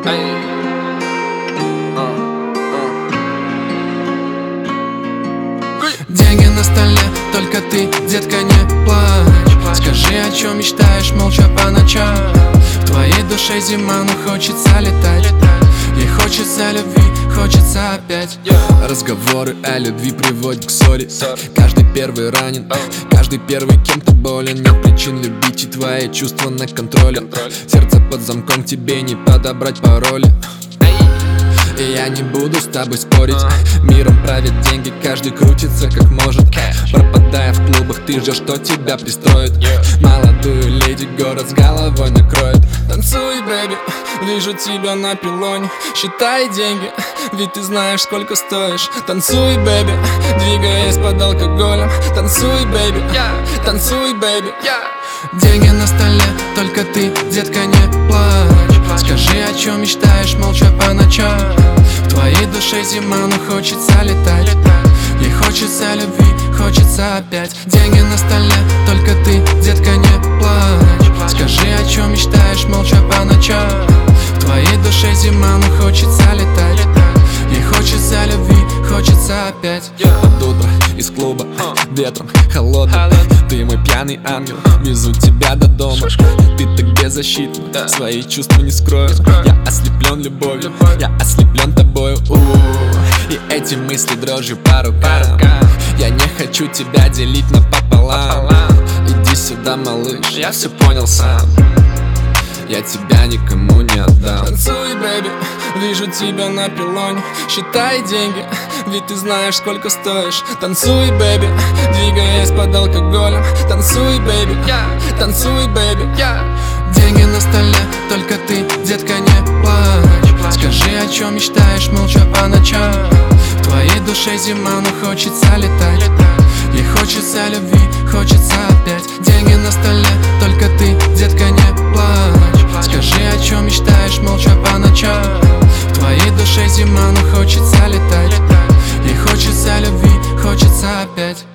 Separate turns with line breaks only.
Деньги на столе, только ты, детка, не плачь. Скажи, о чем мечтаешь, молча по ночам. В твоей душе зима, но хочется летать. Ей хочется любви, хочется опять. Разговоры о любви приводят к ссоре. Каждый первый ранен, каждый первый кем-то болен. Нет причин любить, и твои чувства на контроле. Сердце под замком, тебе не подобрать пароли. И я не буду с тобой спорить. Миром правят деньги, каждый крутится как может. Пропадая в клубах, ты ждешь, что тебя пристроит. Молодую леди город с головой накроет. Танцуй, бэби, вижу тебя на пилоне. Считай деньги, ведь ты знаешь, сколько стоишь. Танцуй, бэби, двигаясь под алкоголем. Танцуй, бэби, танцуй, бэби. Деньги на столе, только ты, детка, не плачь. Скажи, о чем мечтаешь, молча по ночам. В твоей душе зима, но хочется летать. Ей хочется любви, хочется опять. Деньги на столе, только ты, детка, не плачь. Скажи, о чем мечтаешь, молча по ночам. В твоей душе зима, но хочется летать. Ей хочется любви, хочется опять. Под утро из клуба, ветром холодным. Ты мой пьяный ангел, везу тебя до дома. Ты так беззащитна, свои чувства не скрою. Я ослеплен любовью, я ослеплен тобою. И эти мысли дрожью по рукам. Я не хочу тебя делить напополам. Иди сюда, малыш, я все понял сам. Я тебя никому не отдам. Танцуй, бэби, вижу тебя на пилоне. Считай деньги, ведь ты знаешь, сколько стоишь. Танцуй, бэби, двигаясь под алкоголем. Танцуй, бэби, танцуй, бэби. Деньги на столе, только ты, детка, не плачь. Скажи, о чем мечтаешь, молча по ночам. В твоей душе зима, но хочется летать. Ей хочется любви, хочется опять. Деньги на столе, только ты, детка, не плачь. Скажи, о чем мечтаешь, молча по ночам. В твоей душе зима, но хочется летать. Ей хочется любви, хочется опять.